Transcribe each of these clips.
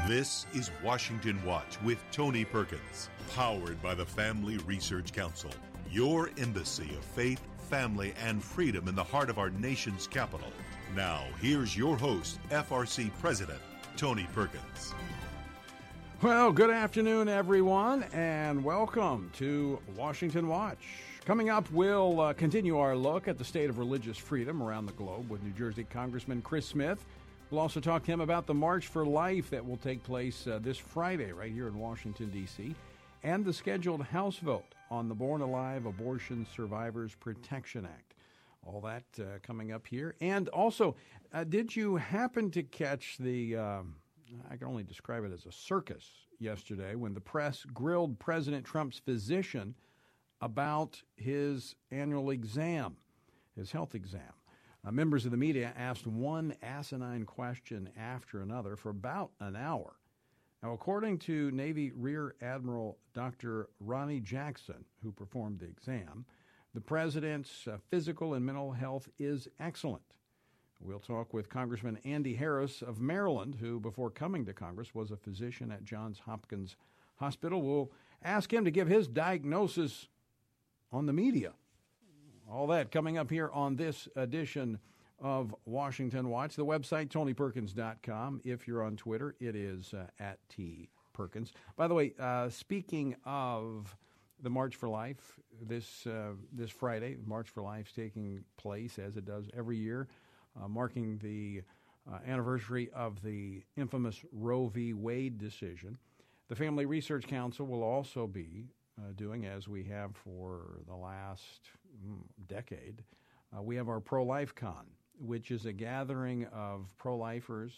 This is Washington Watch with Tony Perkins, powered by the Family Research Council, your embassy of faith, family, and freedom in the heart of our nation's capital. Now, here's your host, FRC President Tony Perkins. Well, good afternoon, everyone, and welcome to Washington Watch. Coming up, we'll continue our look at the state of religious freedom around the globe with New Jersey Congressman Chris Smith. We'll also talk to him about the March for Life that will take place this Friday right here in Washington, D.C., and the scheduled House vote on the Born Alive Abortion Survivors Protection Act. All that coming up here. And also, did you happen to catch the, I can only describe it as a circus yesterday, when the press grilled President Trump's physician about his annual exam, his health exam? Members of the media asked one asinine question after another for about an hour. Now, according to Navy Rear Admiral Dr. Ronnie Jackson, who performed the exam, the president's physical and mental health is excellent. We'll talk with Congressman Andy Harris of Maryland, who, before coming to Congress, was a physician at Johns Hopkins Hospital. We'll ask him to give his diagnosis on the media. All that coming up here on this edition of Washington Watch. The website, TonyPerkins.com. If you're on Twitter, it is at @TPerkins. By the way, speaking of the March for Life, this Friday, March for Life is taking place, as it does every year, marking the anniversary of the infamous Roe v. Wade decision. The Family Research Council will also be doing, as we have for the last decade, we have our Pro-Life Con, which is a gathering of pro-lifers,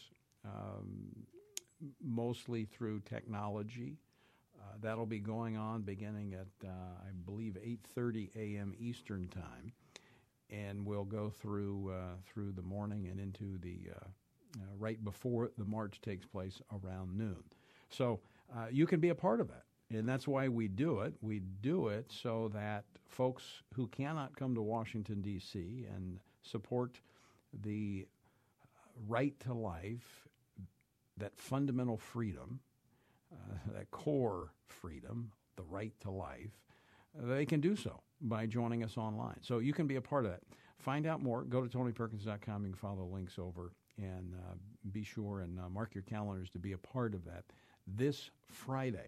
mostly through technology. That'll be going on beginning at, I believe, 8:30 a.m. Eastern Time, and we'll go through the morning and into the right before the march takes place around noon. So you can be a part of that. And that's why we do it. We do it so that folks who cannot come to Washington, D.C. and support the right to life, that fundamental freedom, that core freedom, the right to life, they can do so by joining us online. So you can be a part of that. Find out more. Go to TonyPerkins.com. You can follow the links over and be sure and mark your calendars to be a part of that this Friday.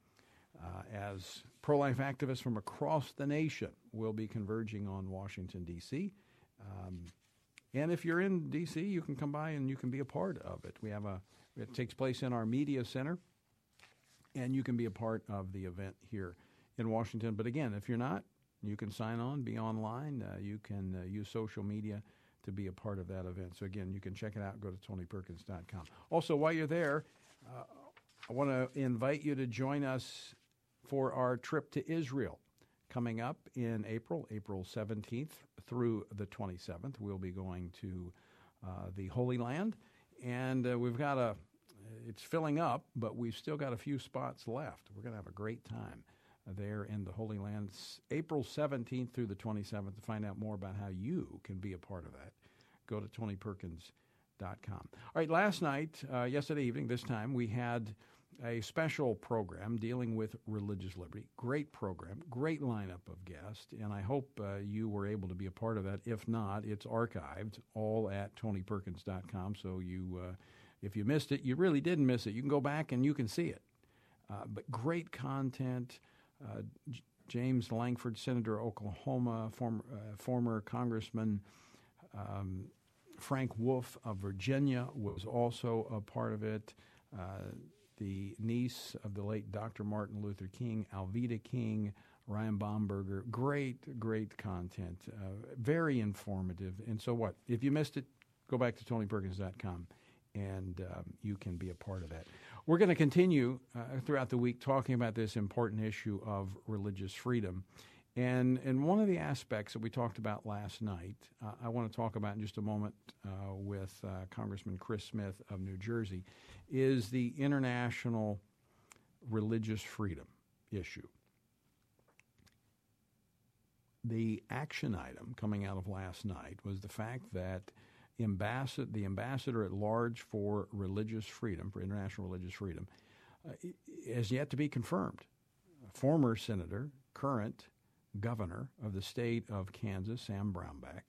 As pro-life activists from across the nation will be converging on Washington, D.C. And if you're in D.C., you can come by and you can be a part of it. It takes place in our media center, and you can be a part of the event here in Washington. But again, if you're not, you can sign on, be online. You can use social media to be a part of that event. So again, you can check it out. Go to TonyPerkins.com. Also, while you're there, I want to invite you to join us for our trip to Israel coming up in April 17th through the 27th. We'll be going to the Holy Land, and we've got it's filling up, but we've still got a few spots left. We're going to have a great time there in the Holy Land, April 17th through the 27th. To find out more about how you can be a part of that, go to TonyPerkins.com. All right, last night, yesterday evening, this time, we had a special program dealing with religious liberty. Great program, great lineup of guests, and I hope you were able to be a part of that. If not, it's archived all at TonyPerkins.com, so if you missed it, you really didn't miss it. You can go back and you can see it. But great content. James Langford, Senator of Oklahoma, former Congressman Frank Wolf of Virginia was also a part of it. The niece of the late Dr. Martin Luther King, Alveda King, Ryan Baumberger. Great content. Very informative. And so what? If you missed it, go back to TonyPerkins.com, and you can be a part of that. We're going to continue throughout the week talking about this important issue of religious freedom. And one of the aspects that we talked about last night, I want to talk about in just a moment with Congressman Chris Smith of New Jersey, is the international religious freedom issue. The action item coming out of last night was the fact that the ambassador at large for religious freedom, for international religious freedom, has yet to be confirmed. Former senator, current governor of the state of Kansas, Sam Brownback,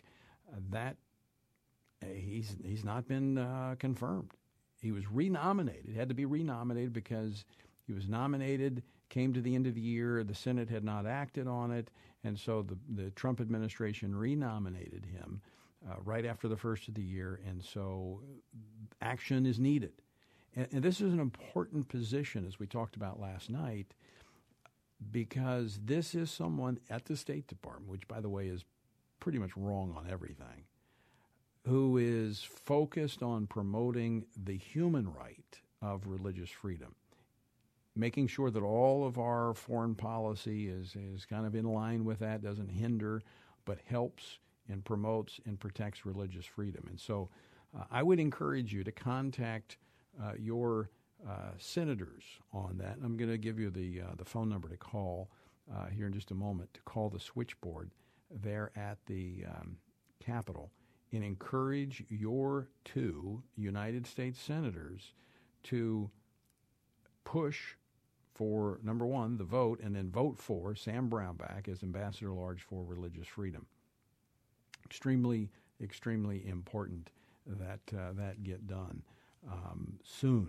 he's not been confirmed. He was renominated, had to be renominated because he was nominated, came to the end of the year, the Senate had not acted on it, and so the Trump administration renominated him right after the first of the year, and so action is needed. And this is an important position, as we talked about last night, because this is someone at the State Department, which, by the way, is pretty much wrong on everything, who is focused on promoting the human right of religious freedom, making sure that all of our foreign policy is kind of in line with that, doesn't hinder, but helps and promotes and protects religious freedom. And so I would encourage you to contact your senators on that. I'm going to give you the phone number to call here in just a moment, to call the switchboard there at the Capitol, and encourage your two United States senators to push for, number one, the vote, and then vote for Sam Brownback as Ambassador at Large for Religious Freedom. Extremely, extremely important that that get done soon,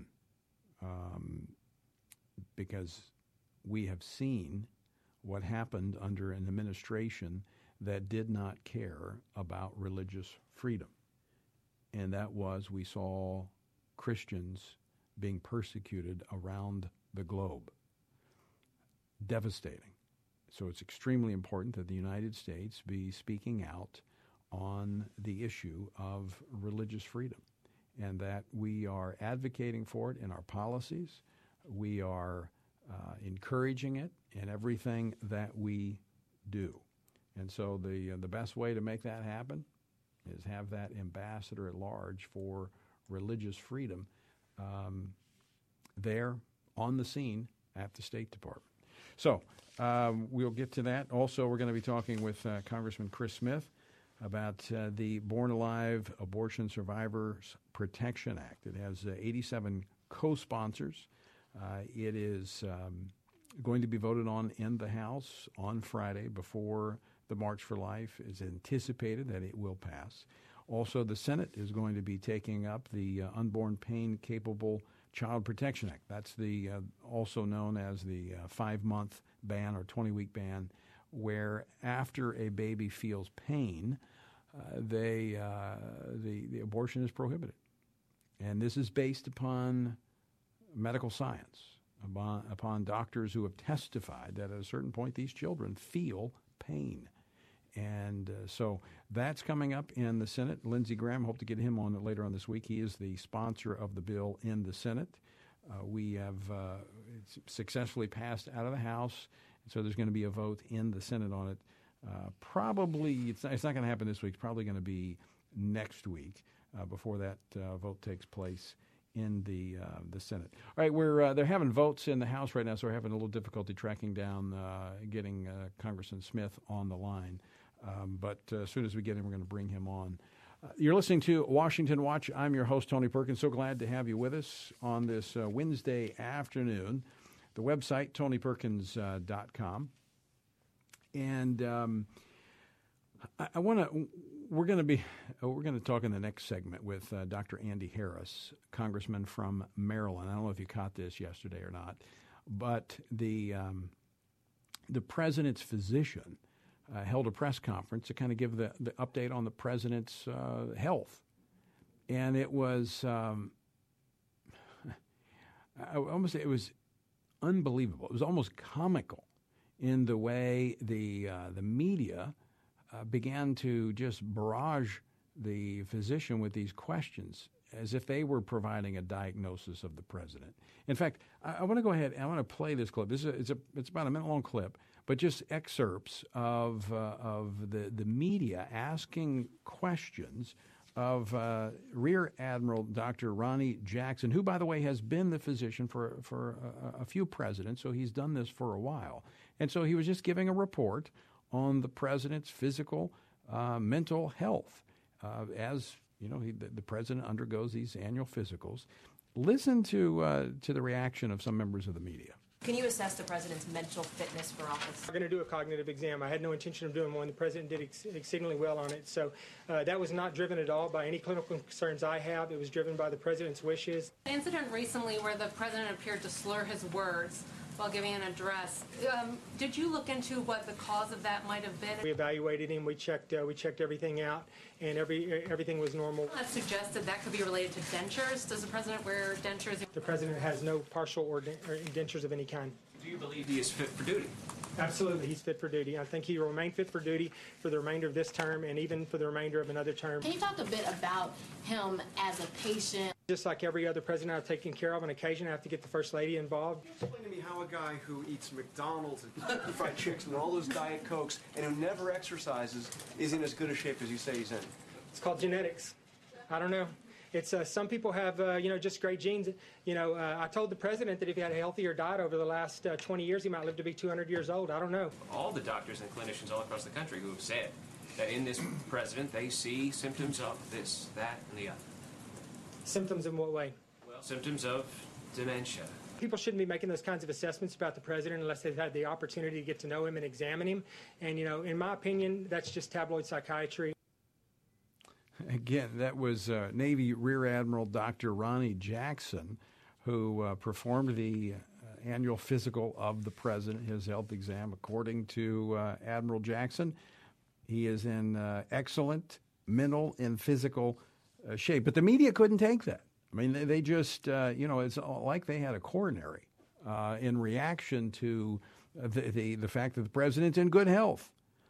because we have seen what happened under an administration that did not care about religious freedom. And that was, we saw Christians being persecuted around the globe. Devastating. So it's extremely important that the United States be speaking out on the issue of religious freedom, and that we are advocating for it in our policies. We are encouraging it in everything that we do. And so the best way to make that happen is have that ambassador at large for religious freedom there on the scene at the State Department. So we'll get to that. Also, we're going to be talking with Congressman Chris Smith about the Born Alive Abortion Survivors Protection Act. It has 87 co-sponsors. It is going to be voted on in the House on Friday before the March for Life. Is anticipated that it will pass. Also, the Senate is going to be taking up the Unborn Pain Capable Child Protection Act. That's the also known as the 5-month ban or 20-week ban, where after a baby feels pain, the abortion is prohibited. And this is based upon medical science, upon doctors who have testified that at a certain point these children feel pain. And so that's coming up in the Senate. Lindsey Graham, hope to get him on later on this week. He is the sponsor of the bill in the Senate. We have successfully passed out of the House, so there's going to be a vote in the Senate on it. Probably, it's not going to happen this week. It's probably going to be next week before that vote takes place in the Senate. All right, they're having votes in the House right now, so we're having a little difficulty tracking down getting Congressman Smith on the line. But as soon as we get him, we're going to bring him on. You're listening to Washington Watch. I'm your host, Tony Perkins. So glad to have you with us on this Wednesday afternoon. The website, tonyperkins.com. And we're going to talk in the next segment with Dr. Andy Harris, congressman from Maryland. I don't know if you caught this yesterday or not, but the president's physician held a press conference to kind of give the update on the president's health. And it was, I almost say it was unbelievable. It was almost comical in the way the media began to just barrage the physician with these questions as if they were providing a diagnosis of the president. In fact, I want to go ahead and I want to play this clip. It's about a minute-long clip, but just excerpts of the media asking questions of Rear Admiral Dr. Ronnie Jackson, who, by the way, has been the physician for a few presidents, so he's done this for a while. And so he was just giving a report on the president's physical, mental health as The president undergoes these annual physicals. Listen to the reaction of some members of the media. Can you assess the president's mental fitness for office? We're going to do a cognitive exam. I had no intention of doing one. The president did exceedingly well on it. So that was not driven at all by any clinical concerns I have. It was driven by the president's wishes. An incident recently where the president appeared to slur his words while giving an address. Did you look into what the cause of that might have been? We evaluated him. We checked everything out, and everything was normal. That suggested that could be related to dentures. Does the president wear dentures? The president has no partial or dentures of any kind. Do you believe he is fit for duty? Absolutely, he's fit for duty. I think he will remain fit for duty for the remainder of this term and even for the remainder of another term. Can you talk a bit about him as a patient? Just like every other president I've taken care of, on occasion I have to get the First Lady involved. Explain to me how a guy who eats McDonald's and fried chicks and all those Diet Cokes and who never exercises is in as good a shape as you say he's in. It's called genetics. I don't know. It's some people have just great genes. I told the president that if he had a healthier diet over the last 20 years, he might live to be 200 years old. I don't know. All the doctors and clinicians all across the country who have said that in this president they see symptoms of this, that, and the other. Symptoms in what way? Well, symptoms of dementia. People shouldn't be making those kinds of assessments about the president unless they've had the opportunity to get to know him and examine him. And, in my opinion, that's just tabloid psychiatry. Again, that was Navy Rear Admiral Dr. Ronnie Jackson, who performed the annual physical of the president, his health exam. According to Admiral Jackson, he is in excellent mental and physical shape. But the media couldn't take that. I mean, they just, it's like they had a coronary in reaction to the fact that the president's in good health.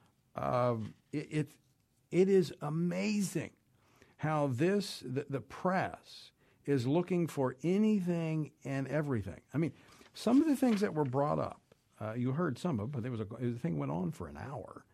It is amazing how the press is looking for anything and everything. I mean, some of the things that were brought up, you heard some of, but the thing went on for an hour.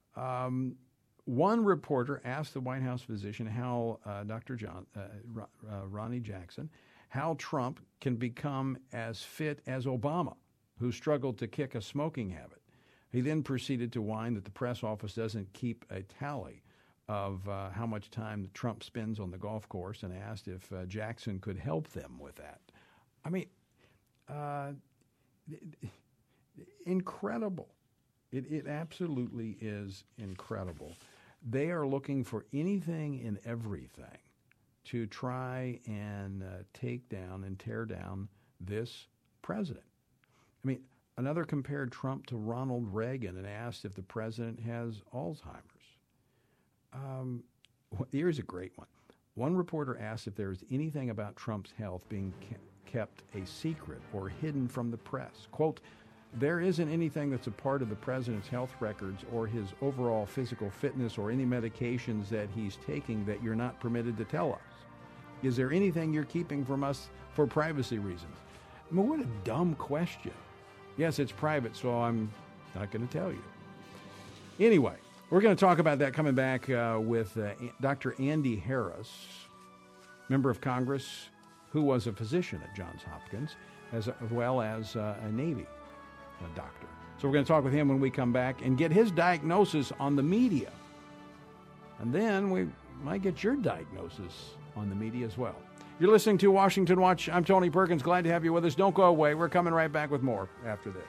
One reporter asked the White House physician, how Ronnie Jackson, how Trump can become as fit as Obama, who struggled to kick a smoking habit. He then proceeded to whine that the press office doesn't keep a tally of how much time Trump spends on the golf course, and asked if Jackson could help them with that. I mean, incredible. It absolutely is incredible. They are looking for anything and everything to try and take down and tear down this president. I mean, another compared Trump to Ronald Reagan and asked if the president has Alzheimer's. Here's a great one. One reporter asked if there was anything about Trump's health being kept a secret or hidden from the press. Quote, "There isn't anything that's a part of the president's health records or his overall physical fitness or any medications that he's taking that you're not permitted to tell us. Is there anything you're keeping from us for privacy reasons?" I mean, what a dumb question. Yes, it's private, so I'm not going to tell you. Anyway, we're going to talk about that coming back with Dr. Andy Harris, member of Congress, who was a physician at Johns Hopkins, as well as a Navy doctor. So we're going to talk with him when we come back and get his diagnosis on the media. And then we might get your diagnosis on the media as well. You're listening to Washington Watch. I'm Tony Perkins. Glad to have you with us. Don't go away. We're coming right back with more after this.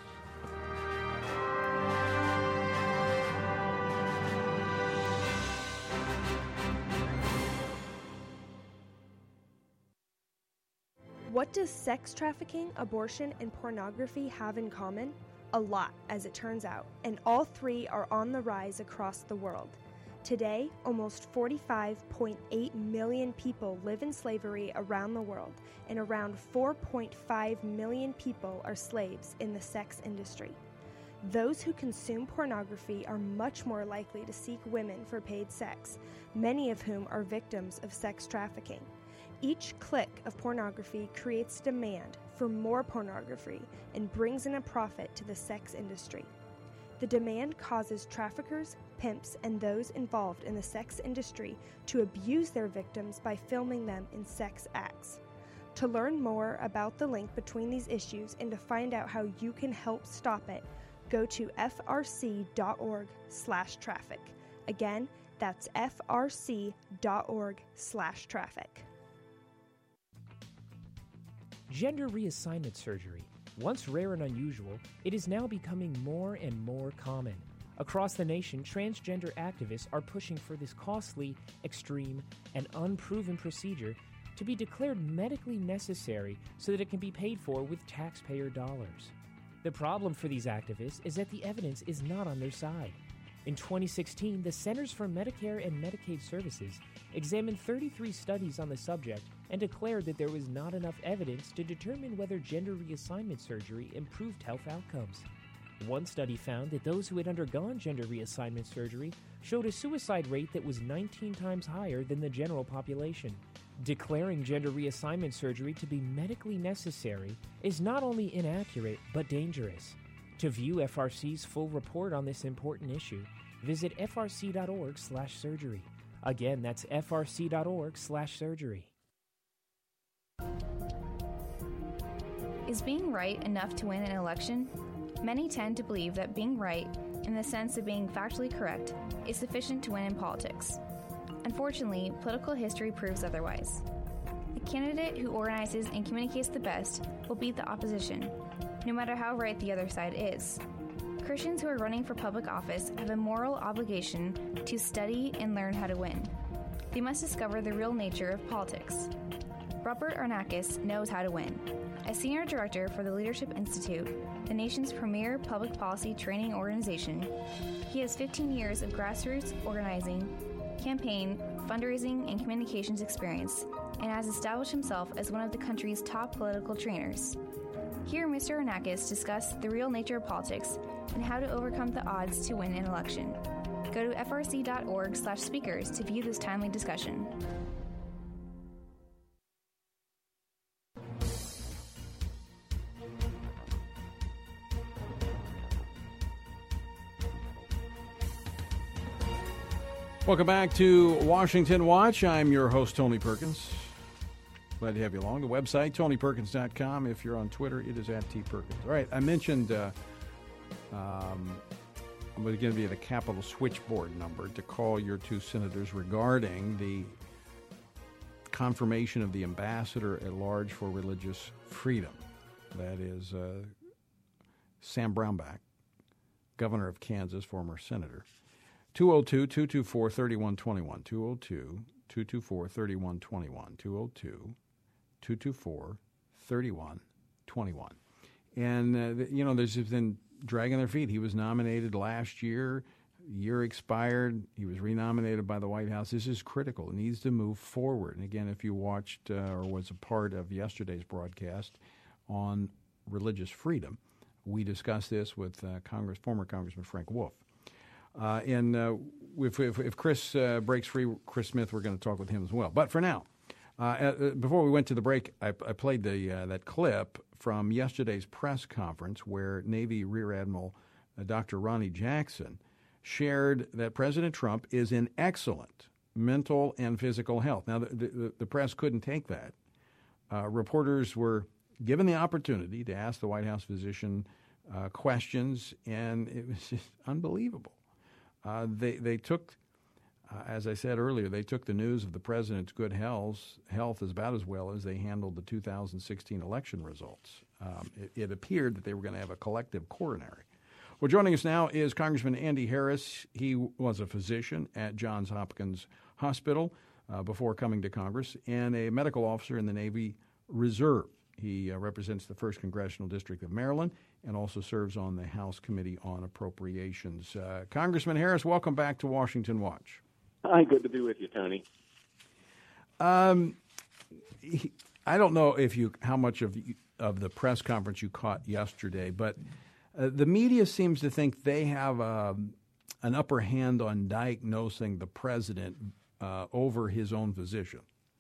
What does sex trafficking, abortion, and pornography have in common? A lot, as it turns out, and all three are on the rise across the world. Today, almost 45.8 million people live in slavery around the world, and around 4.5 million people are slaves in the sex industry. Those who consume pornography are much more likely to seek women for paid sex, many of whom are victims of sex trafficking. Each click of pornography creates demand for more pornography and brings in a profit to the sex industry. The demand causes traffickers, pimps, and those involved in the sex industry to abuse their victims by filming them in sex acts. To learn more about the link between these issues and to find out how you can help stop it, go to frc.org/traffic. Again, That's frc.org/traffic. Gender reassignment surgery. Once rare and unusual, it is now becoming more and more common. Across the nation, transgender activists are pushing for this costly, extreme, and unproven procedure to be declared medically necessary so that it can be paid for with taxpayer dollars. The problem for these activists is that the evidence is not on their side. In 2016, the Centers for Medicare and Medicaid Services examined 33 studies on the subject and declared that there was not enough evidence to determine whether gender reassignment surgery improved health outcomes. One study found that those who had undergone gender reassignment surgery showed a suicide rate that was 19 times higher than the general population. Declaring gender reassignment surgery to be medically necessary is not only inaccurate, but dangerous. To view FRC's full report on this important issue, visit frc.org/surgery. Again, that's frc.org/surgery. Is being right enough to win an election? Many tend to believe that being right, in the sense of being factually correct, is sufficient to win in politics. Unfortunately, political history proves otherwise. The candidate who organizes and communicates the best will beat the opposition, no matter how right the other side is. Christians who are running for public office have a moral obligation to study and learn how to win. They must discover the real nature of politics. Robert Arnakis knows how to win. As Senior Director for the Leadership Institute, the nation's premier public policy training organization, he has 15 years of grassroots organizing, campaign, fundraising, and communications experience, and has established himself as one of the country's top political trainers. Hear Mr. Arnakis discuss the real nature of politics and how to overcome the odds to win an election. Go to frc.org/speakers to view this timely discussion. Welcome back to Washington Watch. I'm your host, Tony Perkins. Glad to have you along. The website, TonyPerkins.com. If you're on Twitter, it is @TPerkins. All right, I mentioned I'm going to give you the Capitol switchboard number to call your two senators regarding the confirmation of the Ambassador at Large for Religious Freedom. That is Sam Brownback, governor of Kansas, former senator. 202-224-3121, 202-224-3121, 202-224-3121. And, there's just been dragging their feet. He was nominated last year. Year expired. He was renominated by the White House. This is critical. It needs to move forward. And again, if you watched or was a part of yesterday's broadcast on religious freedom, we discussed this with former Congressman Frank Wolf. If Chris breaks free, Chris Smith, we're going to talk with him as well. But for now, before we went to the break, I played that clip from yesterday's press conference where Navy Rear Admiral Dr. Ronnie Jackson shared that President Trump is in excellent mental and physical health. Now, the press couldn't take that. Reporters were given the opportunity to ask the White House physician questions, and it was just unbelievable. They took, as I said earlier, they took the news of the president's good health as about as well as they handled the 2016 election results. It appeared that they were going to have a collective coronary. Well, joining us now is Congressman Andy Harris. He was a physician at Johns Hopkins Hospital before coming to Congress and a medical officer in the Navy Reserve. He represents the 1st Congressional District of Maryland and also serves on the House Committee on Appropriations. Congressman Harris, welcome back to Washington Watch. Hi, good to be with you, Tony. I don't know how much of the press conference you caught yesterday, but the media seems to think they have an upper hand on diagnosing the president over his own physician.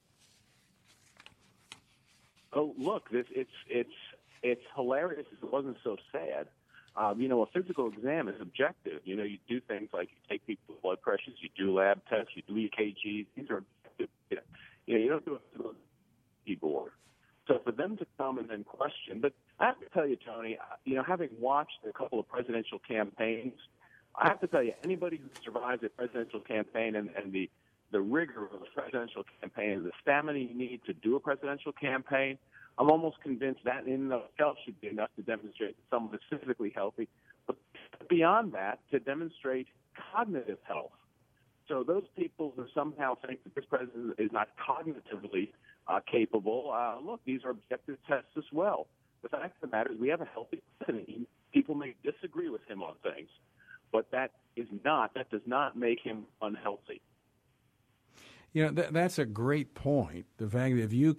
Oh, look, it's hilarious. It wasn't so sad. A physical exam is objective. You do things like you take people's blood pressures, you do lab tests, you do EKGs. These are objective. You don't do a physical keyboard. So for them to come and then question, but I have to tell you, Tony, having watched a couple of presidential campaigns, I have to tell you, anybody who survives a presidential campaign and the rigor of a presidential campaign and the stamina you need to do a presidential campaign, I'm almost convinced that in itself should be enough to demonstrate that someone is physically healthy. But beyond that, to demonstrate cognitive health. So those people who somehow think that this president is not cognitively capable, look, these are objective tests as well. The fact of the matter is we have a healthy president. People may disagree with him on things, but that does not make him unhealthy. You know, that's a great point. The fact that if you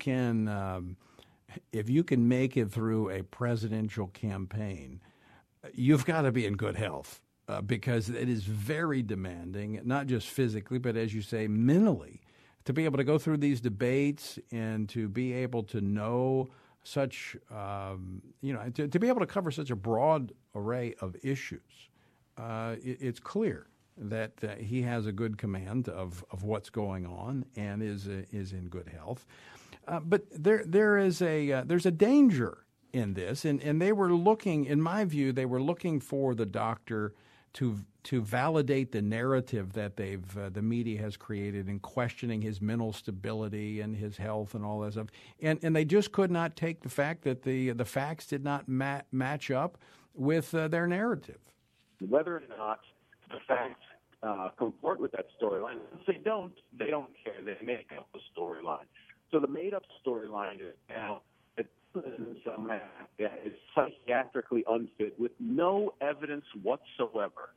can make it through a presidential campaign, you've got to be in good health because it is very demanding, not just physically, but as you say, mentally, to be able to go through these debates and to be able to know such, to be able to cover such a broad array of issues. It's clear that he has a good command of what's going on and is in good health. But there's a danger in this, and they were looking, in my view, for the doctor to validate the narrative that the media has created in questioning his mental stability and his health and all that stuff, and they just could not take the fact that the facts did not match up with their narrative. Whether or not the facts comport with that storyline, if they don't care. They make up the storyline. So the made-up storyline is now that somehow is psychiatrically unfit with no evidence whatsoever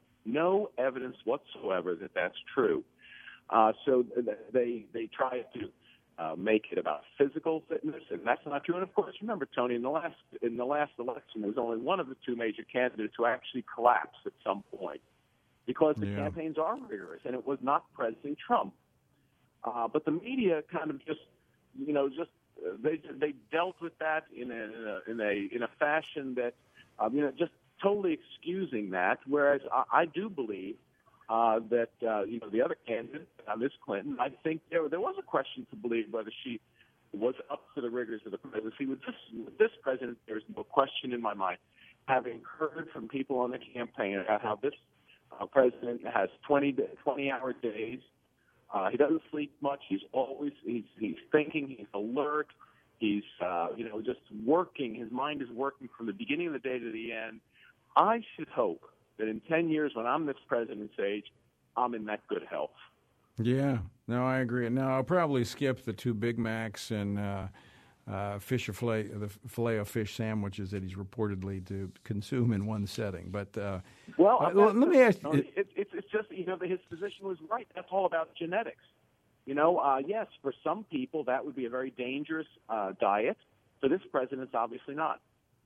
that that's true. So they try to make it about physical fitness, and that's not true. And of course, remember, Tony, in the last election, there was only one of the two major candidates who actually collapsed at some point because the campaigns are rigorous, and it was not President Trump. But the media kind of just they dealt with that in a fashion that just totally excusing that. Whereas I do believe that the other candidate, Ms. Clinton, I think there was a question to believe whether she was up to the rigors of the presidency. With this president, there's no question in my mind. Having heard from people on the campaign about how this president has 20-hour days. He doesn't sleep much. He's thinking. He's alert. He's just working. His mind is working from the beginning of the day to the end. I should hope that in 10 years, when I'm this president's age, I'm in that good health. Yeah, no, I agree. Now I'll probably skip the 2 Big Macs and the filet of fish sandwiches that he's reportedly to consume in one setting. But let me ask you. It's just his position was right. That's all about genetics. Yes, for some people that would be a very dangerous diet. For this president, it's obviously not.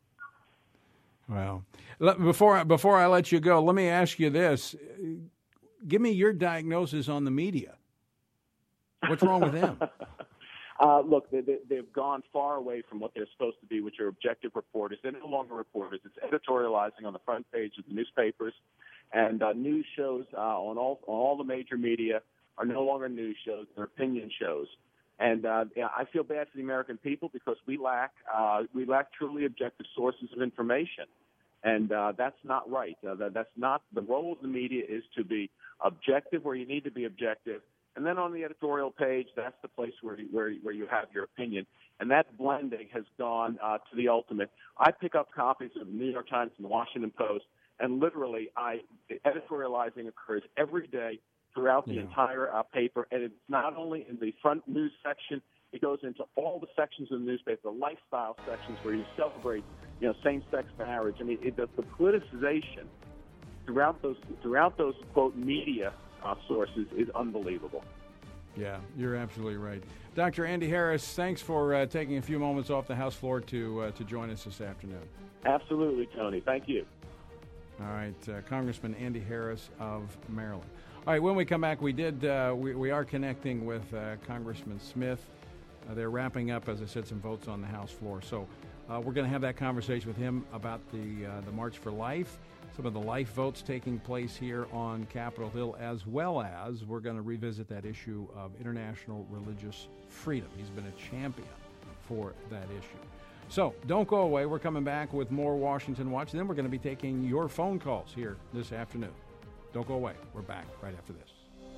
Well, before I let you go, let me ask you this: give me your diagnosis on the media. What's wrong with them? Look, they've gone far away from what they're supposed to be, which are objective reporters. They're no longer reporters. It's editorializing on the front page of the newspapers, and news shows on all the major media are no longer news shows; they're opinion shows. And I feel bad for the American people because we lack truly objective sources of information, and that's not right. That's not the role of the media. Is to be objective where you need to be objective. And then on the editorial page, that's the place where you have your opinion. And that blending has gone to the ultimate. I pick up copies of the New York Times and the Washington Post, and literally editorializing occurs every day throughout the entire paper. And it's not only in the front news section, it goes into all the sections of the newspaper, the lifestyle sections where you celebrate same-sex marriage. I mean, the politicization throughout those quote media sources is unbelievable. Yeah, you're absolutely right. Dr. Andy Harris, thanks for taking a few moments off the House floor to join us this afternoon. Absolutely, Tony. Thank you. All right, Congressman Andy Harris of Maryland. All right, when we come back, we are connecting with Congressman Smith. They're wrapping up, as I said, some votes on the House floor. So we're going to have that conversation with him about the March for Life, some of the life votes taking place here on Capitol Hill, as well as we're going to revisit that issue of international religious freedom. He's been a champion for that issue. So don't go away. We're coming back with more Washington Watch. Then we're going to be taking your phone calls here this afternoon. Don't go away. We're back right after this.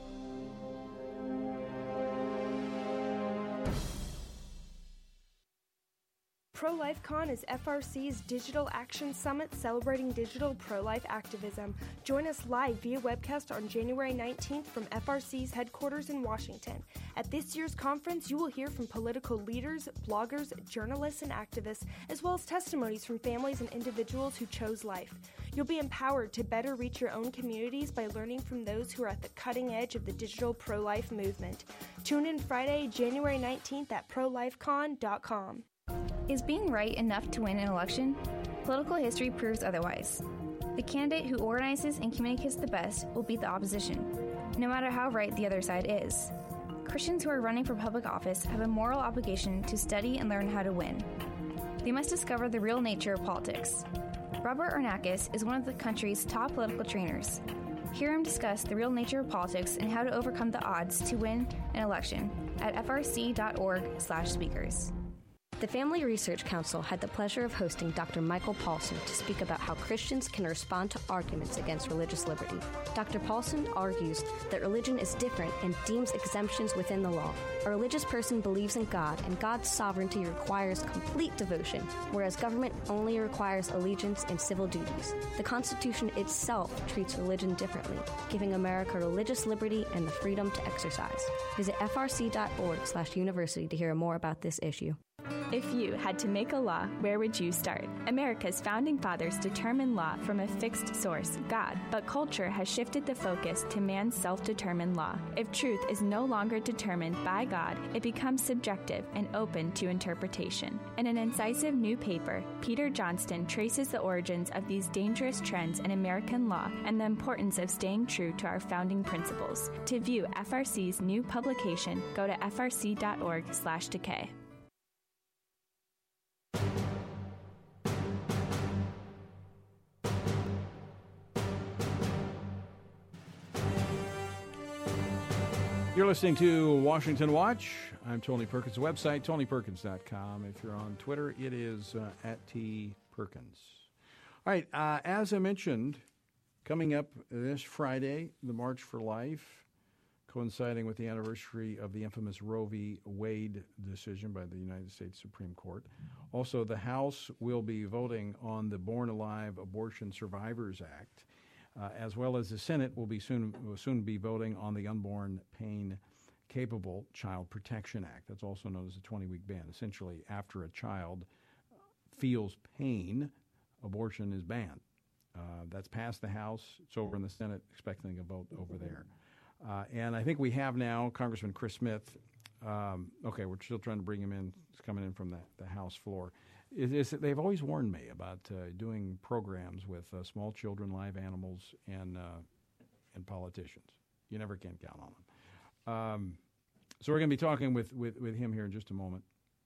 Pro-Life-Con is FRC's Digital Action Summit celebrating digital pro-life activism. Join us live via webcast on January 19th from FRC's headquarters in Washington. At this year's conference, you will hear from political leaders, bloggers, journalists, and activists, as well as testimonies from families and individuals who chose life. You'll be empowered to better reach your own communities by learning from those who are at the cutting edge of the digital pro-life movement. Tune in Friday, January 19th at prolifecon.com. Is being right enough to win an election? Political history proves otherwise. The candidate who organizes and communicates the best will beat the opposition, no matter how right the other side is. Christians who are running for public office have a moral obligation to study and learn how to win. They must discover the real nature of politics. Robert Arnakis is one of the country's top political trainers. Hear him discuss the real nature of politics and how to overcome the odds to win an election at frc.org/speakers. The Family Research Council had the pleasure of hosting Dr. Michael Paulson to speak about how Christians can respond to arguments against religious liberty. Dr. Paulson argues that religion is different and deems exemptions within the law. A religious person believes in God, and God's sovereignty requires complete devotion, whereas government only requires allegiance and civil duties. The Constitution itself treats religion differently, giving America religious liberty and the freedom to exercise. Visit frc.org/university to hear more about this issue. If you had to make a law, where would you start? America's founding fathers determined law from a fixed source, God, but culture has shifted the focus to man's self-determined law. If truth is no longer determined by God, it becomes subjective and open to interpretation. In an incisive new paper, Peter Johnston traces the origins of these dangerous trends in American law and the importance of staying true to our founding principles. To view FRC's new publication, go to frc.org/decay. You're listening to Washington Watch. I'm Tony Perkins. The website, tonyperkins.com. If you're on Twitter, it is @tperkins. All right, as I mentioned, coming up this Friday, the March for Life, coinciding with the anniversary of the infamous Roe v. Wade decision by the United States Supreme Court. Also, the House will be voting on the Born Alive Abortion Survivors Act. As well as the Senate will soon be voting on the Unborn Pain Capable Child Protection Act. That's also known as the 20-week ban. Essentially, after a child feels pain, abortion is banned. That's passed the House. It's over in the Senate, expecting a vote over there. And I think we have now Congressman Chris Smith. Okay, we're still trying to bring him in. He's coming in from the House floor. They've always warned me about doing programs with small children, live animals, and politicians. You never can count on them. So we're going to be talking with him here in just a moment.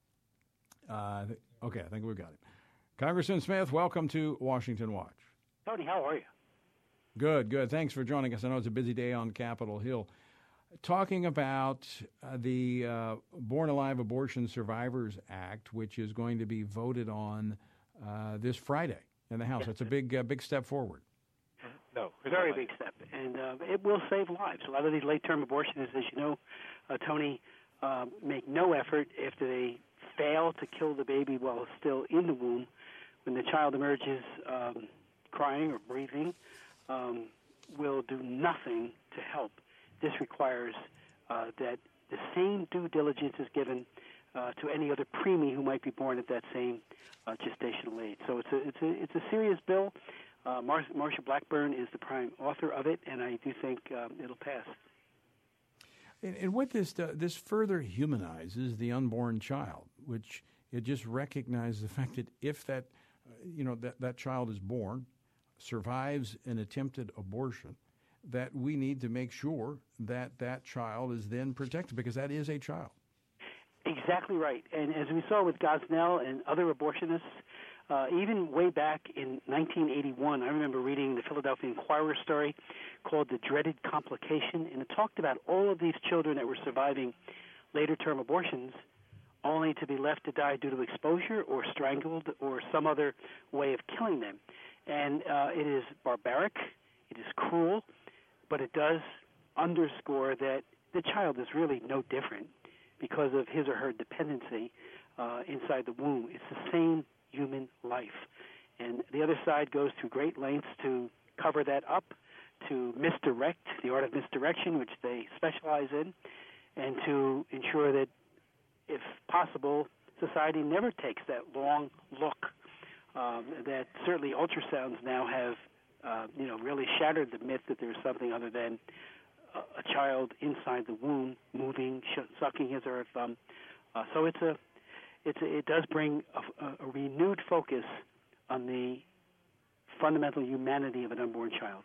Okay, I think we've got him. Congressman Smith, welcome to Washington Watch. Tony, how are you? Good. Thanks for joining us. I know it's a busy day on Capitol Hill. Talking about the Born Alive Abortion Survivors Act, which is going to be voted on this Friday in the House. It's a big step forward. No, very big step, and it will save lives. A lot of these late-term abortionists, as you know, Tony, make no effort after they fail to kill the baby while it's still in the womb. When the child emerges crying or breathing, will do nothing to help. This requires that the same due diligence is given to any other preemie who might be born at that same gestational age. So it's a serious bill. Marsha Blackburn is the prime author of it, and I do think it'll pass. And what this further humanizes the unborn child, which it just recognizes the fact that if that child is born, survives an attempted abortion, that we need to make sure that that child is then protected, because that is a child. Exactly right. And as we saw with Gosnell and other abortionists, even way back in 1981, I remember reading the Philadelphia Inquirer story called The Dreaded Complication, and it talked about all of these children that were surviving later-term abortions only to be left to die due to exposure or strangled or some other way of killing them. And it is barbaric. It is cruel. but it does underscore that the child is really no different because of his or her dependency inside the womb. It's the same human life. And the other side goes to great lengths to cover that up, to misdirect, the art of misdirection, which they specialize in, and to ensure that, if possible, society never takes that long look. That certainly ultrasounds now have, really shattered the myth that there's something other than a child inside the womb moving, sucking his or her thumb. So it does bring a renewed focus on the fundamental humanity of an unborn child.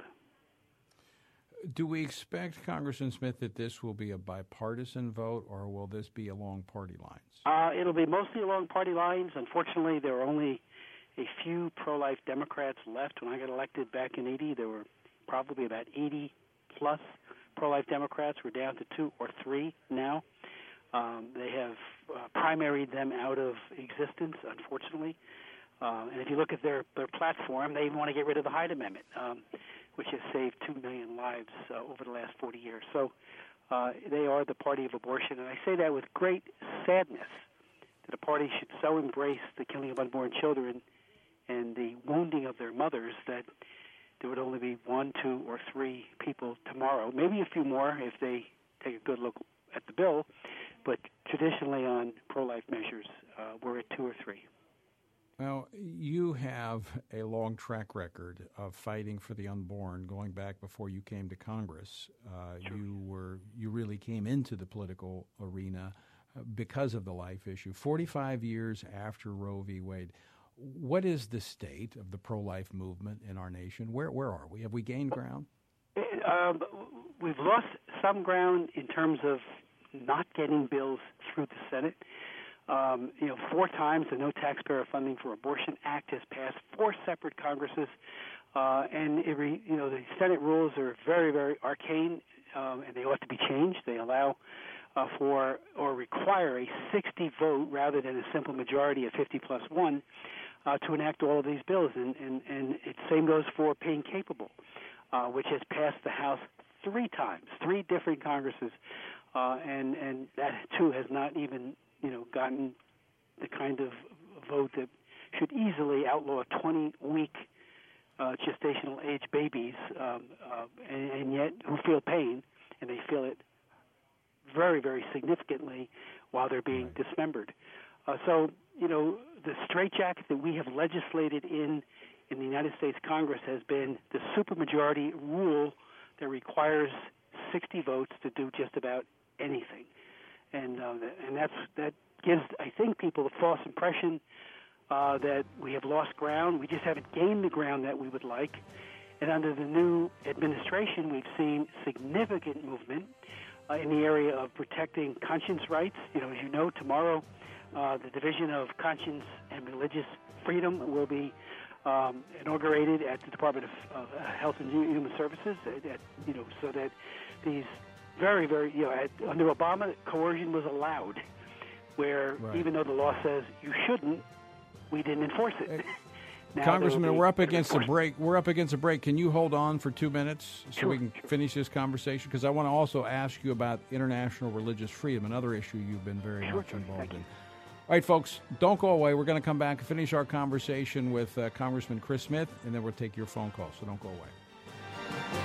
Do we expect, Congressman Smith, that this will be a bipartisan vote, or will this be along party lines? It'll be mostly along party lines. Unfortunately, there are only a few pro-life Democrats left. When I got elected back in 80, there were probably about 80-plus pro-life Democrats. We're down to 2 or 3 now. They have primaried them out of existence, unfortunately. And if you look at their platform, they even want to get rid of the Hyde Amendment, which has saved 2 million lives over the last 40 years. So they are the party of abortion. And I say that with great sadness, that a party should so embrace the killing of unborn children and the wounding of their mothers that there would only be 1, 2, or 3 people tomorrow, maybe a few more if they take a good look at the bill. But traditionally on pro-life measures, we're at 2 or 3. Well, you have a long track record of fighting for the unborn going back before you came to Congress. Sure. You really came into the political arena because of the life issue. 45 years after Roe v. Wade, what is the state of the pro-life movement in our nation? Where are we? Have we gained ground? We've lost some ground in terms of not getting bills through the Senate. 4 times the No Taxpayer Funding for Abortion Act has passed 4 separate Congresses, and the Senate rules are very, very arcane, and they ought to be changed. They allow for or require a 60 vote rather than a simple majority of 50 plus 1 to enact all of these bills, and it same goes for Pain Capable, which has passed the House 3 times, 3 different Congresses, and that too has not even gotten the kind of vote that should easily outlaw 20-week gestational age babies, and yet who feel pain, and they feel it very, very significantally while they're being dismembered. So, the straitjacket that we have legislated in the United States Congress has been the supermajority rule that requires 60 votes to do just about anything. And that gives, I think, people a false impression that we have lost ground. We just haven't gained the ground that we would like. And under the new administration, we've seen significant movement in the area of protecting conscience rights. As you know, tomorrow the Division of Conscience and Religious Freedom will be inaugurated at the Department of Health and Human Services, so that these very, very, under Obama, coercion was allowed, where even though the law says you shouldn't, we didn't enforce it. Congressman, we're up against a break. Can you hold on for 2 minutes so we can finish this conversation? Because I want to also ask you about international religious freedom, another issue you've been very much involved in. All right, folks, don't go away. We're going to come back and finish our conversation with Congressman Chris Smith, and then we'll take your phone calls, so don't go away.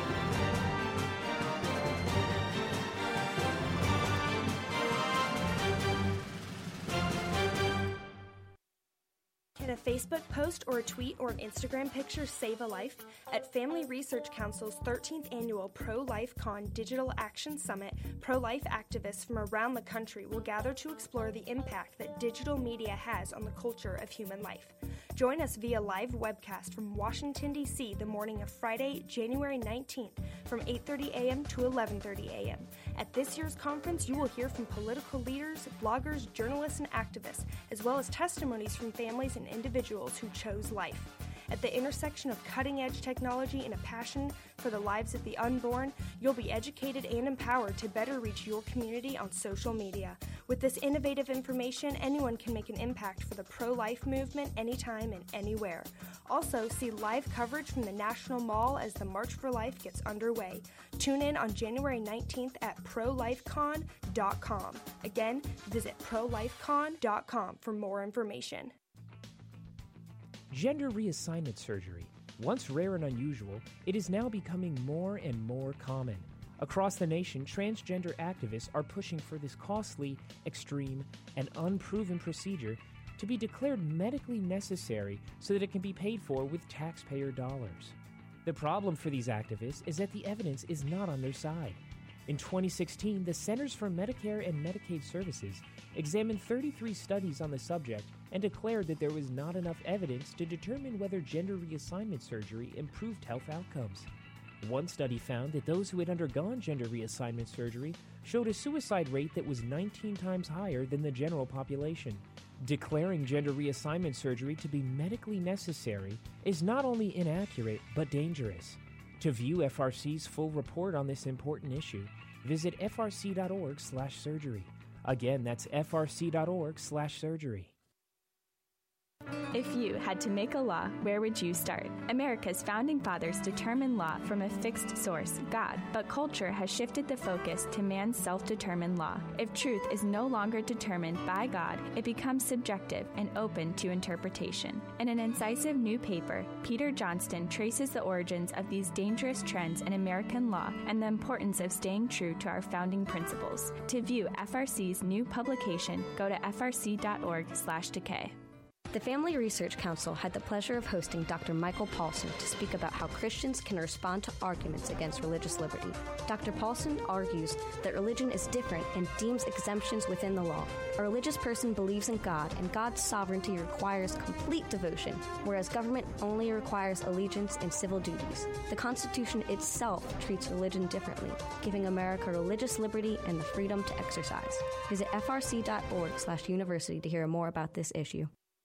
Can a Facebook post or a tweet or an Instagram picture save a life? At Family Research Council's 13th annual Pro-Life Con Digital Action Summit, pro-life activists from around the country will gather to explore the impact that digital media has on the culture of human life. Join us via live webcast from Washington, D.C. the morning of Friday, January 19th from 8:30 a.m. to 11:30 a.m. At this year's conference, you will hear from political leaders, bloggers, journalists, and activists, as well as testimonies from families and individuals who chose life. At the intersection of cutting-edge technology and a passion for the lives of the unborn, you'll be educated and empowered to better reach your community on social media. With this innovative information, anyone can make an impact for the pro-life movement anytime and anywhere. Also, see live coverage from the National Mall as the March for Life gets underway. Tune in on January 19th at prolifecon.com. Again, visit prolifecon.com for more information. Gender reassignment surgery. Once rare and unusual, it is now becoming more and more common. Across the nation, transgender activists are pushing for this costly, extreme, and unproven procedure to be declared medically necessary so that it can be paid for with taxpayer dollars. The problem for these activists is that the evidence is not on their side. In 2016, the Centers for Medicare and Medicaid Services examined 33 studies on the subject and declared that there was not enough evidence to determine whether gender reassignment surgery improved health outcomes. One study found that those who had undergone gender reassignment surgery showed a suicide rate that was 19 times higher than the general population. Declaring gender reassignment surgery to be medically necessary is not only inaccurate, but dangerous. To view FRC's full report on this important issue, visit frc.org/surgery. Again, that's frc.org/surgery. If you had to make a law, where would you start? America's founding fathers determined law from a fixed source, God, but culture has shifted the focus to man's self-determined law. If truth is no longer determined by God, it becomes subjective and open to interpretation. In an incisive new paper, Peter Johnston traces the origins of these dangerous trends in American law and the importance of staying true to our founding principles. To view FRC's new publication, go to frc.org/decay. The Family Research Council had the pleasure of hosting Dr. Michael Paulson to speak about how Christians can respond to arguments against religious liberty. Dr. Paulson argues that religion is different and deems exemptions within the law. A religious person believes in God, and God's sovereignty requires complete devotion, whereas government only requires allegiance and civil duties. The Constitution itself treats religion differently, giving America religious liberty and the freedom to exercise. Visit frc.org/university to hear more about this issue.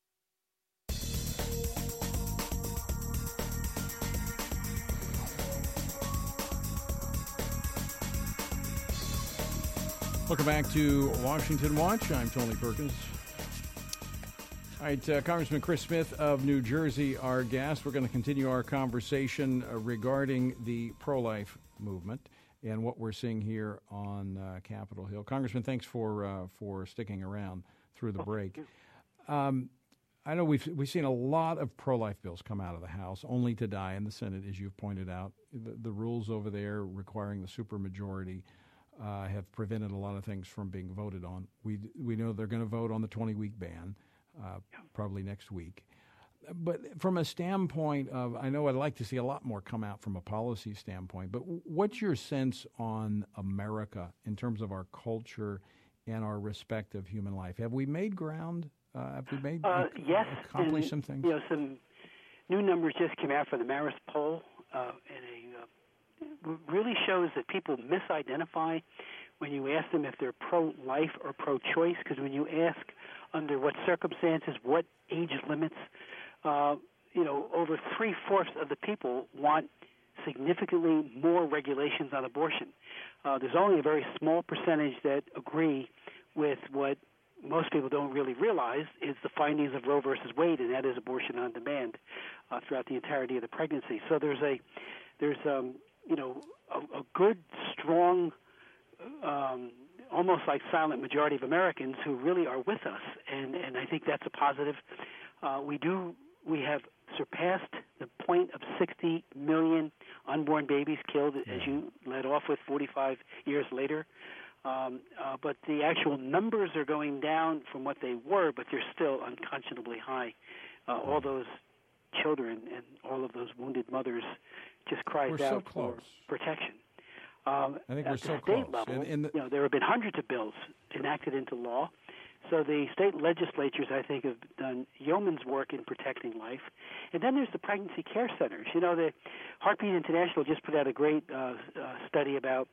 Welcome back to Washington Watch. I'm Tony Perkins. All right, Congressman Chris Smith of New Jersey, our guest. We're going to continue our conversation regarding the pro-life movement and what we're seeing here on Capitol Hill. Congressman, thanks for sticking around through the break. I know we've seen a lot of pro-life bills come out of the House, only to die in the Senate, as you've pointed out. The rules over there requiring the supermajority have prevented a lot of things from being voted on. We know they're going to vote on the 20-week ban probably next week. But from a standpoint of, I know I'd like to see a lot more come out from a policy standpoint, but what's your sense on America in terms of our culture and our respect of human life? Have we made ground? Have we made yes, accomplished some things? You know, some new numbers just came out for the Marist poll, really shows that people misidentify when you ask them if they're pro-life or pro-choice, because when you ask under what circumstances, what age limits, over 3/4 of the people want significantly more regulations on abortion. There's only a very small percentage that agree with what most people don't really realize is the findings of Roe versus Wade, and that is abortion on demand throughout the entirety of the pregnancy. So there's a good, strong, almost like silent majority of Americans who really are with us, and I think that's a positive. We have surpassed the point of 60 million unborn babies killed, as you led off with, 45 years later. But the actual numbers are going down from what they were, but they're still unconscionably high. All those children and all of those wounded mothers just cries out for protection. I think we're so close. At the state level, there have been hundreds of bills enacted into law. So the state legislatures, I think, have done yeoman's work in protecting life. And then there's the pregnancy care centers. The Heartbeat International just put out a great study about,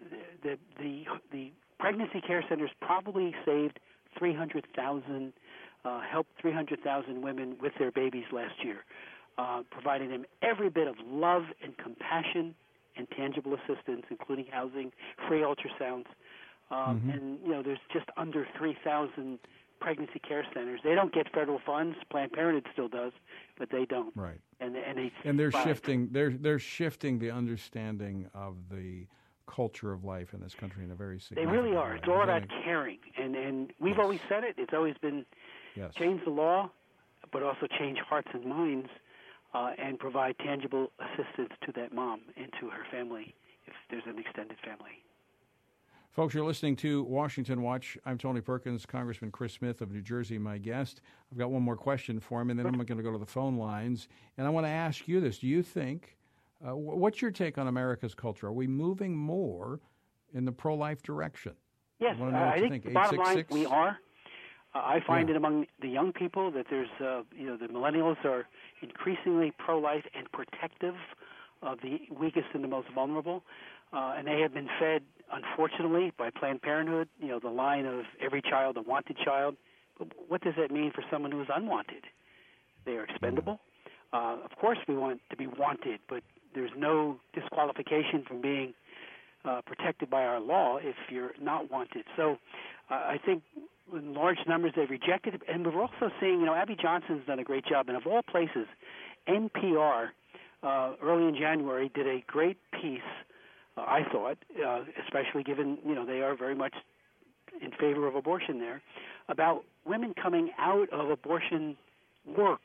the pregnancy care centers probably saved 300,000 helped 300,000 women with their babies last year, providing them every bit of love and compassion and tangible assistance, including housing, free ultrasounds. And, there's just under 3,000 pregnancy care centers. They don't get federal funds. Planned Parenthood still does, but they don't. Right. And they're shifting. They're shifting the understanding of the culture of life in this country in a very significant way. They really are. It's all about caring, and we've always said it. It's always been change the law, but also change hearts and minds, and provide tangible assistance to that mom and to her family if there's an extended family. Folks, you're listening to Washington Watch. I'm Tony Perkins, Congressman Chris Smith of New Jersey, my guest. I've got one more question for him, and then I'm going to go to the phone lines. And I want to ask you this. Do you think, what's your take on America's culture? Are we moving more in the pro-life direction? Yes, I think the bottom line, we are. I find it among the young people that there's, the millennials are increasingly pro-life and protective of the weakest and the most vulnerable. And they have been fed, unfortunately, by Planned Parenthood, the line of every child a wanted child. But what does that mean for someone who is unwanted? They are expendable. Of course we want to be wanted, but there's no disqualification from being protected by our law if you're not wanted. So I think in large numbers they've rejected it. And we're also seeing, Abby Johnson's done a great job. And of all places, NPR, early in January, did a great piece, I thought, especially given, they are very much in favor of abortion there, about women coming out of abortion work,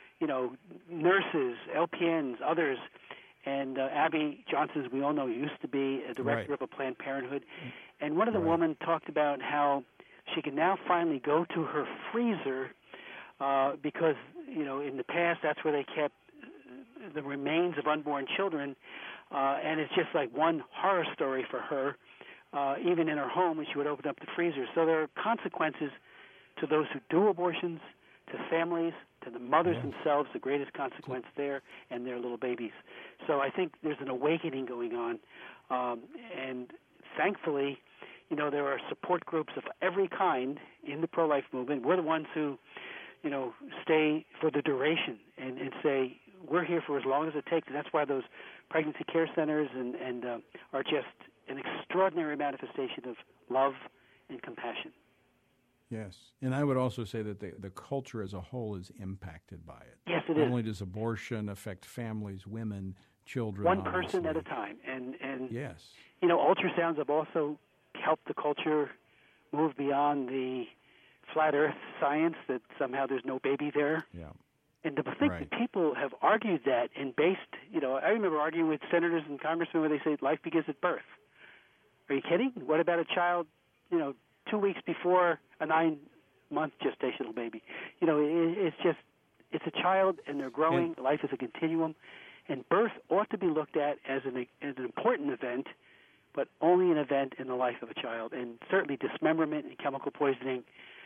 nurses, LPNs, others. And Abby Johnson, as we all know, used to be a director of a Planned Parenthood. And one of the women talked about how she can now finally go to her freezer because, in the past that's where they kept the remains of unborn children. And it's just like one horror story for her, even in her home when she would open up the freezer. So there are consequences to those who do abortions, to families, to the mothers themselves, the greatest consequence there, and their little babies. So I think there's an awakening going on. And thankfully, there are support groups of every kind in the pro-life movement. We're the ones who, stay for the duration and say, we're here for as long as it takes. And that's why those pregnancy care centers and are just an extraordinary manifestation of love and compassion. Yes, and I would also say that the culture as a whole is impacted by it. Yes, it is. Not only does abortion affect families, women, children, one person at a time. And yes, ultrasounds have also helped the culture move beyond the flat Earth science that somehow there's no baby there. Yeah. And to think that people have argued that and based, I remember arguing with senators and congressmen where they say life begins at birth. Are you kidding? What about a child, 2 weeks before a 9-month gestational baby? It's a child and they're growing. Life is a continuum. And birth ought to be looked at as an important event, but only an event in the life of a child. And certainly dismemberment and chemical poisoning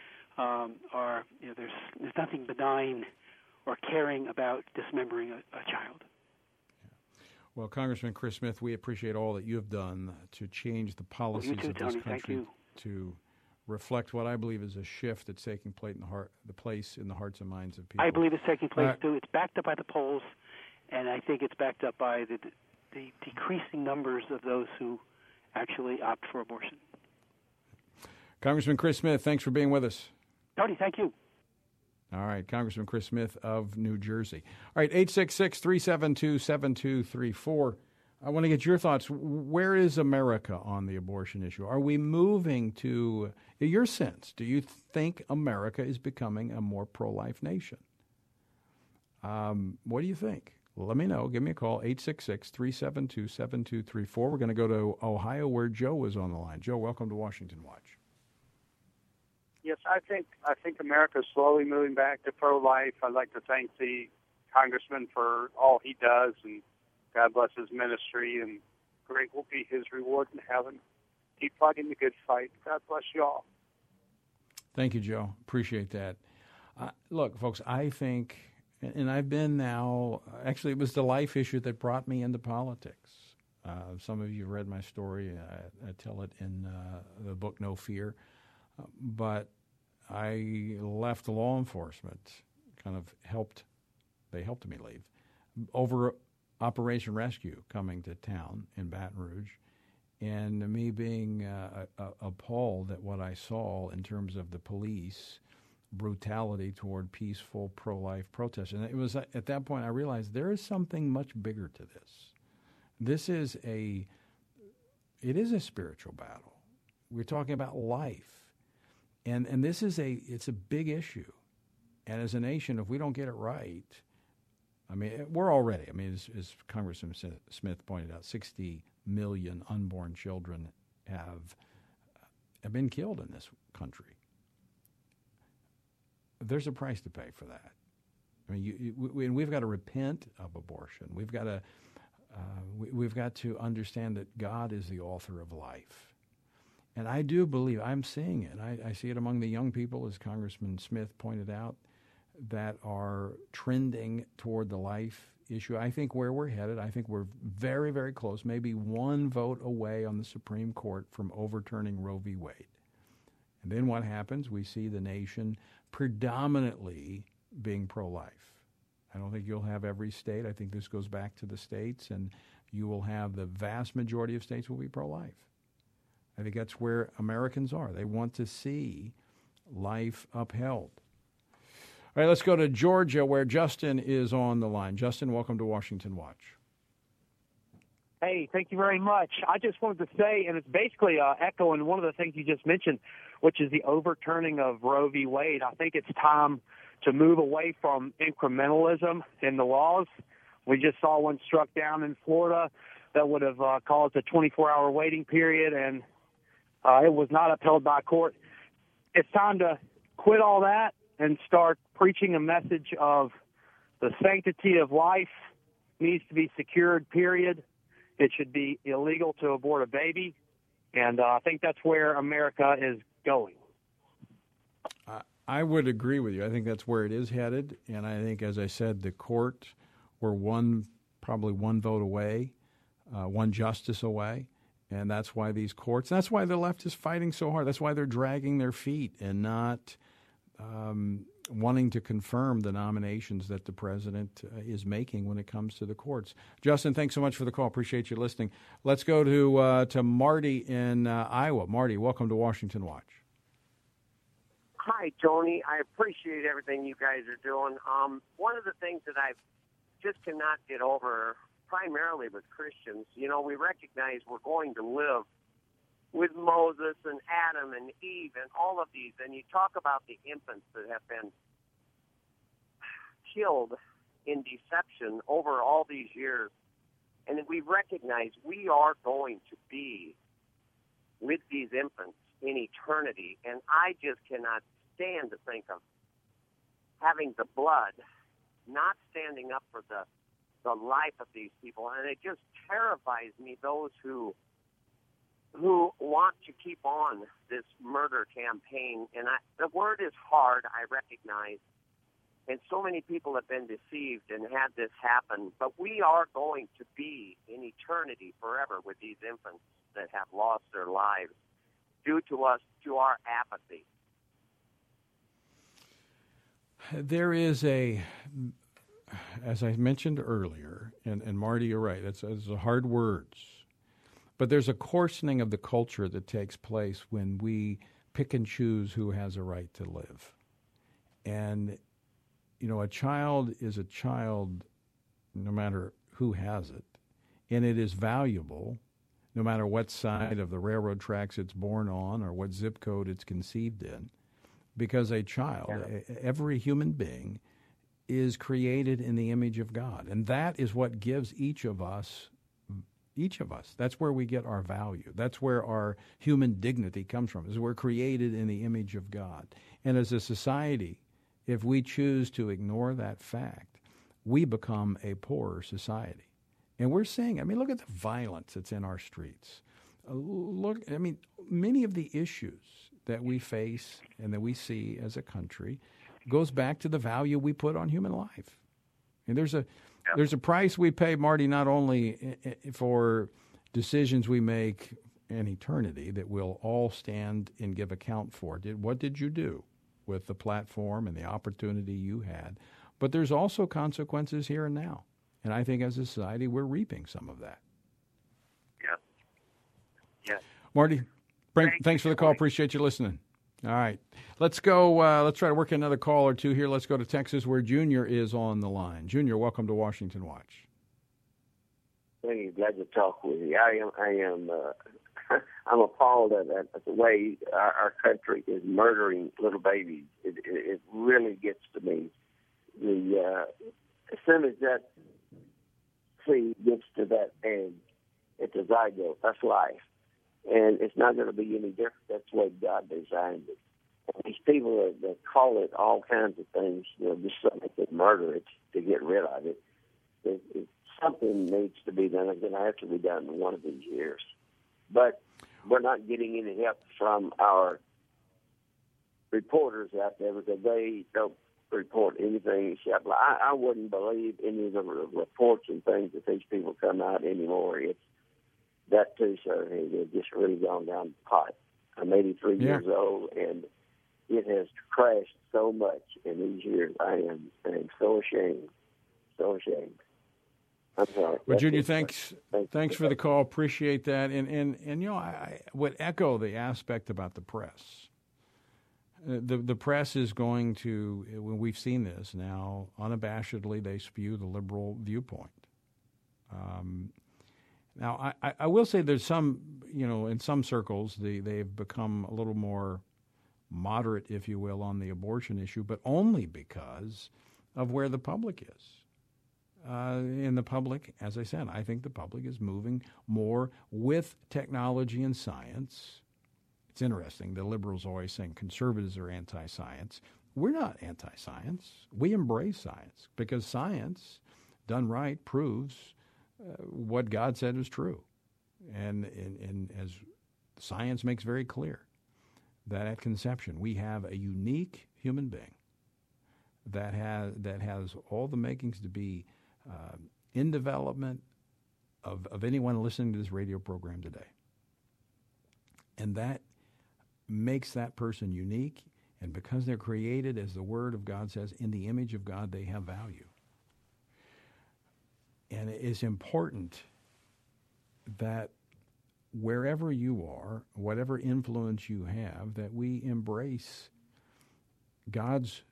there's nothing benign or caring about dismembering a child. Well, Congressman Chris Smith, we appreciate all that you have done to change the policies of this country to reflect what I believe is a shift that's taking place in the hearts and minds of people. I believe it's taking place, too. It's backed up by the polls, and I think it's backed up by the decreasing numbers of those who actually opt for abortion. Congressman Chris Smith, thanks for being with us. Tony, thank you. All right, Congressman Chris Smith of New Jersey. All right, 866-372-7234. I want to get your thoughts. Where is America on the abortion issue? Are we moving to, in your sense, do you think America is becoming a more pro-life nation? What do you think? Well, let me know. Give me a call, 866-372-7234. We're going to go to Ohio where Joe is on the line. Joe, welcome to Washington Watch. Yes, I think America's slowly moving back to pro-life. I'd like to thank the congressman for all he does, and God bless his ministry, and great will be his reward in heaven. Keep fighting the good fight. God bless you all. Thank you, Joe. Appreciate that. Look, folks, I think, and I've been now, actually it was the life issue that brought me into politics. Some of you have read my story. I tell it in the book No Fear. But I left law enforcement, they helped me leave, over Operation Rescue coming to town in Baton Rouge, and me being appalled at what I saw in terms of the police brutality toward peaceful pro-life protesters. And it was at that point I realized there is something much bigger to this. It is a spiritual battle. We're talking about life. And this is it's a big issue. And as a nation, if we don't get it right, I mean, we're already, as Congressman Smith pointed out, 60 million unborn children have been killed in this country. There's a price to pay for that. I mean, we've got to repent of abortion. We've got to understand that God is the author of life. And I do believe, I'm seeing it. I see it among the young people, as Congressman Smith pointed out, that are trending toward the life issue. I think where we're headed, I think we're very, very close, maybe one vote away on the Supreme Court from overturning Roe v. Wade. And then what happens? We see the nation predominantly being pro-life. I don't think you'll have every state. I think this goes back to the states, and you will have the vast majority of states will be pro-life. I think that's where Americans are. They want to see life upheld. All right, let's go to Georgia, where Justin is on the line. Justin, welcome to Washington Watch. Hey, thank you very much. I just wanted to say, and it's basically echoing one of the things you just mentioned, which is the overturning of Roe v. Wade. I think it's time to move away from incrementalism in the laws. We just saw one struck down in Florida that would have caused a 24-hour waiting period, and it was not upheld by court. It's time to quit all that and start preaching a message of the sanctity of life needs to be secured, period. It should be illegal to abort a baby, and I think that's where America is going. I would agree with you. I think that's where it is headed, and I think, as I said, the court were probably one vote away, one justice away, and that's why these courts, that's why the left is fighting so hard. That's why they're dragging their feet and not wanting to confirm the nominations that the president is making when it comes to the courts. Justin, thanks so much for the call. Appreciate you listening. Let's go to Marty in Iowa. Marty, welcome to Washington Watch. Hi, Tony. I appreciate everything you guys are doing. One of the things that I just cannot get over, primarily with Christians, we recognize we're going to live with Moses and Adam and Eve and all of these, and you talk about the infants that have been killed in deception over all these years, and we recognize we are going to be with these infants in eternity, and I just cannot stand to think of having the blood not standing up for the life of these people, and it just terrifies me, those who want to keep on this murder campaign. And the word is hard, I recognize, and so many people have been deceived and had this happen, but we are going to be in eternity forever with these infants that have lost their lives due to our apathy. There is as I mentioned earlier, and Marty, you're right, it's hard words, but there's a coarsening of the culture that takes place when we pick and choose who has a right to live. And, a child is a child no matter who has it, and it is valuable no matter what side of the railroad tracks it's born on or what zip code it's conceived in, because a child, every human being, is created in the image of God. And that is what gives each of us, that's where we get our value. That's where our human dignity comes from, is we're created in the image of God. And as a society, if we choose to ignore that fact, we become a poorer society. And we're seeing, look at the violence that's in our streets. Many of the issues that we face and that we see as a country goes back to the value we put on human life. And there's a price we pay, Marty, not only for decisions we make in eternity that we'll all stand and give account for. What did you do with the platform and the opportunity you had. But there's also consequences here and now. And I think as a society, we're reaping some of that. Yeah. Marty, thanks for the call. Appreciate you listening. All right. Let's go. Let's try to work another call or two here. Let's go to Texas where Junior is on the line. Junior, welcome to Washington Watch. Thank you. Glad to talk with you. I'm appalled at the way our country is murdering little babies. It really gets to me. As soon as that seed gets to that egg, it's a zygote. That's life. And it's not going to be any different. That's the way God designed it. And these people that call it all kinds of things, just so they can murder it to get rid of it. Something needs to be done. It's going to have to be done in one of these years. But we're not getting any help from our reporters out there because they don't report anything except I wouldn't believe any of the reports and things that these people come out anymore. It's that too, sir. They've just really gone down the pot. I'm 83 years old, and it has crashed so much in these years. I am so ashamed. So ashamed. I'm sorry. Well, Junior, thanks for the call. Appreciate that. And I would echo the aspect about the press. The press is going to, when we've seen this now, unabashedly they spew the liberal viewpoint. Now, I will say there's some, in some circles, they've become a little more moderate, if you will, on the abortion issue, but only because of where the public is. In the public, as I said, I think the public is moving more with technology and science. It's interesting. The liberals are always saying conservatives are anti-science. We're not anti-science. We embrace science because science, done right, proves what God said is true. And as science makes very clear, that at conception we have a unique human being that has all the makings to be in development of anyone listening to this radio program today. And that makes that person unique, and because they're created, as the Word of God says, in the image of God, they have value. And it's important that wherever you are, whatever influence you have, that we embrace God's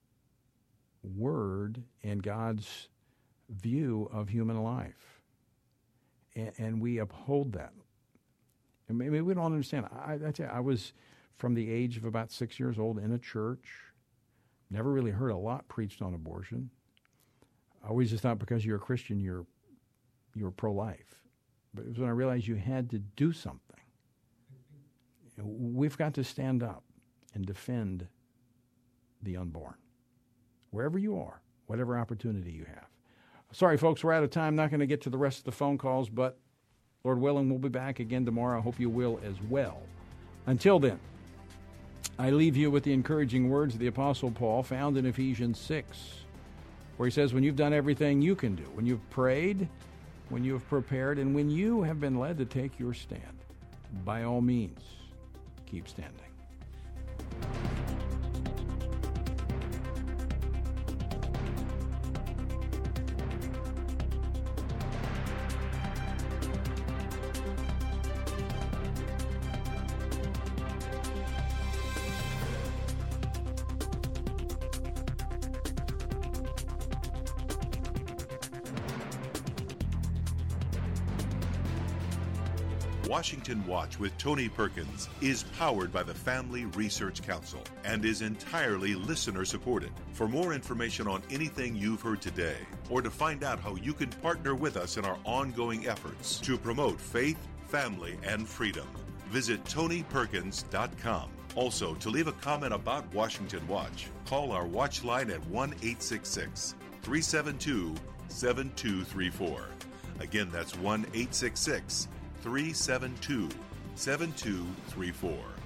Word and God's view of human life, and we uphold that. And maybe we don't understand. I was from the age of about 6 years old in a church, never really heard a lot preached on abortion. I always just thought because you're a Christian, you're pro-life. But it was when I realized you had to do something. We've got to stand up and defend the unborn, wherever you are, whatever opportunity you have. Sorry, folks, we're out of time. Not going to get to the rest of the phone calls, but Lord willing, we'll be back again tomorrow. I hope you will as well. Until then, I leave you with the encouraging words of the Apostle Paul found in Ephesians 6, where he says, when you've done everything you can do, when you've prayed, when you have prepared, and when you have been led to take your stand, by all means, keep standing. Washington Watch with Tony Perkins is powered by the Family Research Council and is entirely listener-supported. For more information on anything you've heard today, or to find out how you can partner with us in our ongoing efforts to promote faith, family, and freedom, visit TonyPerkins.com. Also, to leave a comment about Washington Watch, call our watch line at 1-866-372-7234. Again, that's 1-866-372-7234.